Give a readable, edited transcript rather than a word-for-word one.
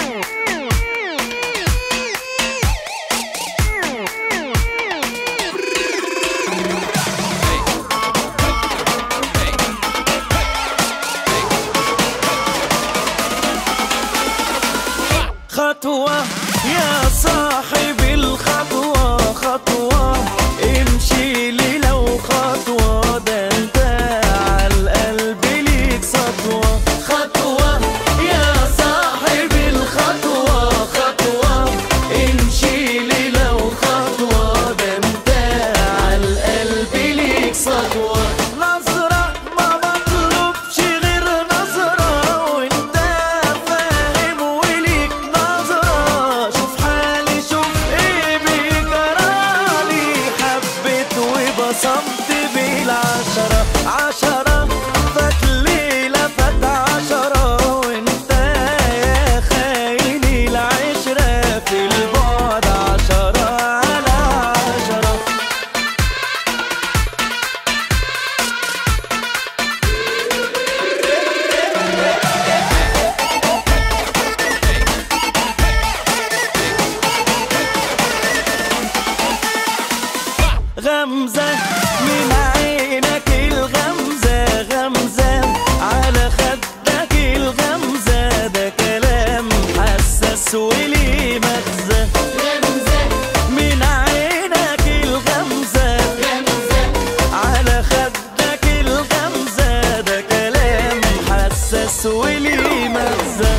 خطوة يا صاحبي الخطوة خطوة، امشي لي لو خطوة، ده انت عالقلب ليك سطوة. خطوة يا صاحبي الخطوة خطوة، امشي لي لو خطوة، ده انت عالقلب ليك سطوة. نظرة ما مطلوبش غير نظرة، وانت فاهم وليك نظرة. شوف حالي شوف ايه بيجرالي، حبيت وبصمت بالعشرة. عشرة فات ليلة فات عشرة، وانت يا خايني العشرة في البعد عشرة على عشرة. غمزة من عينك الغمزة، غمزة على خدك الغمزة، ده كلام حساس وليه مغزى. غمزة من عينك الغمزة، غمزة على خدك الغمزة، ده كلام حساس وليه مغزى.